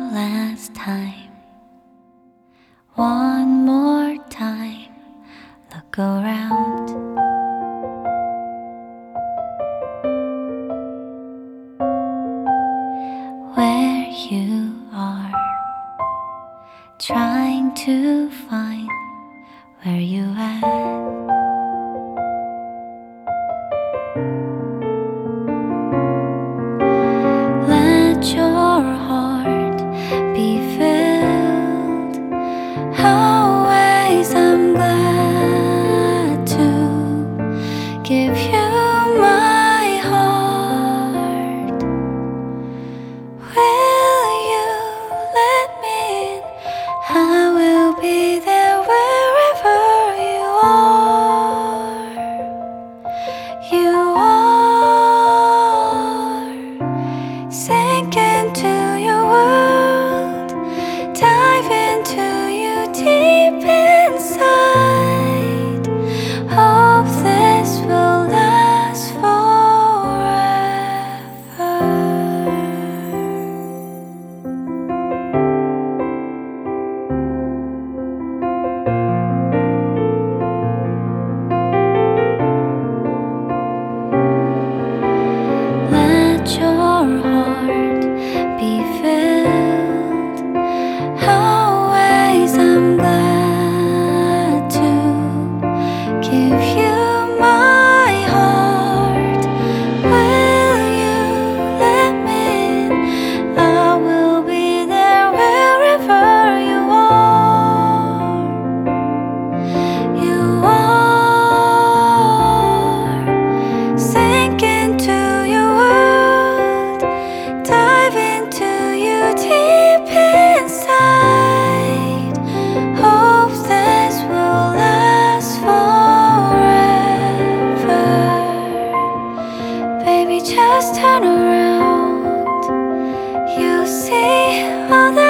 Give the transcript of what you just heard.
last time, one more time, look around. Where you are, trying to find where you at. Let your heart be filled. Always I'm glad to give you my heart. Will you let me in? I will be there wherever you are. You are. Sink into your world, dive into you deep inside. Hope this will last forever. Let your heart be filled. Always I'm glad to give you my heart. Will you let me in? I will be there wherever you are. You are. Sink into your world, dive into you deep inside. Hope this will last forever. Baby, just turn around. You see all that